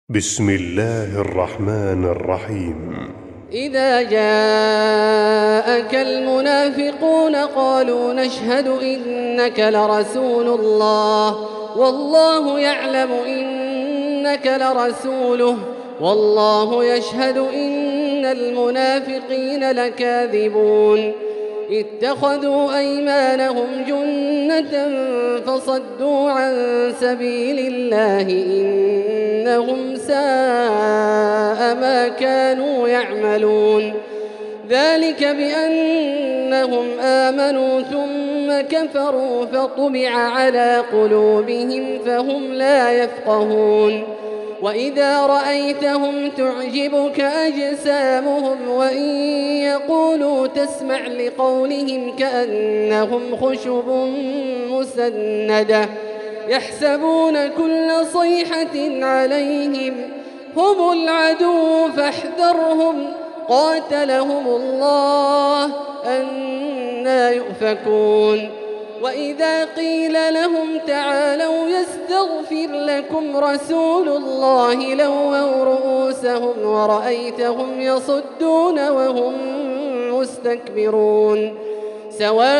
بسم الله الرحمن الرحيم. إذا جاءك المنافقون قالوا نشهد إنك لرسول الله والله يعلم إنك لرسوله والله يشهد إن المنافقين لكاذبون. اتخذوا أيمانهم جنة فصدوا عن سبيل الله إنهم ساء ما كانوا يعملون. ذلك بأنهم آمنوا ثم كفروا فطبع على قلوبهم فهم لا يفقهون. وإذا رأيتهم تعجبك أجسامهم وإن يقولوا تسمع لقولهم كأنهم خشب مسندة يحسبون كل صيحة عليهم هم العدو فاحذرهم قاتلهم الله أنى يؤفكون. وإذا قيل لهم تعالوا يستغفر لكم رسول الله لووا رؤوسهم ورأيتهم يصدون وهم مستكبرون. سواء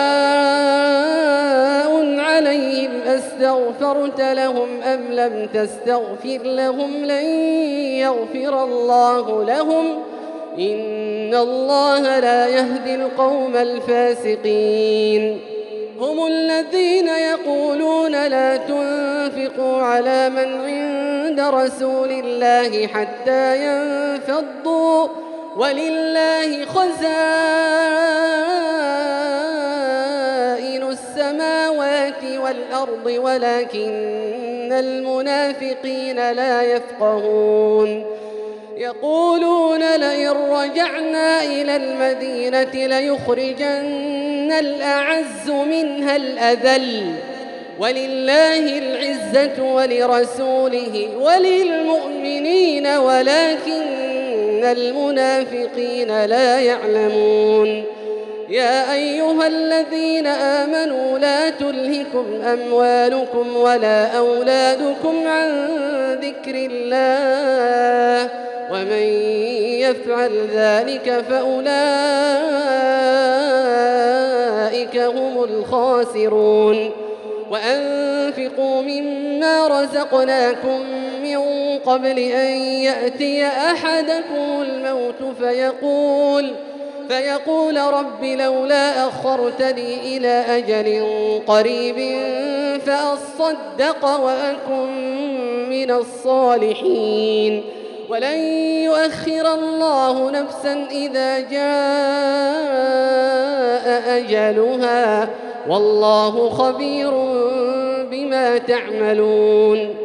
عليهم أستغفرت لهم أم لم تستغفر لهم لن يغفر الله لهم إن الله لا يهدي القوم الفاسقين. هم الذين يقولون لا تنفقوا على من عند رسول الله حتى ينفضوا ولله خزائن السماوات والأرض ولكن المنافقين لا يفقهون. يقولون لئن رجعنا إلى المدينة ليخرجن الأعز منها الأذل ولله العزة ولرسوله وللمؤمنين ولكن المنافقين لا يعلمون. يا أيها الذين آمنوا لا تلهكم أموالكم ولا أولادكم عن ذكر الله ومن يفعل ذلك فأولئك هم الخاسرون. وأنفقوا مما رزقناكم من قبل أن يأتي أحدكم الموت فيقول رب لولا أخرتني إلى أجل قريب فأصدق وأكن من الصالحين ولن يؤخر الله نفسا إذا جاء أجلها والله خبير بما تعملون.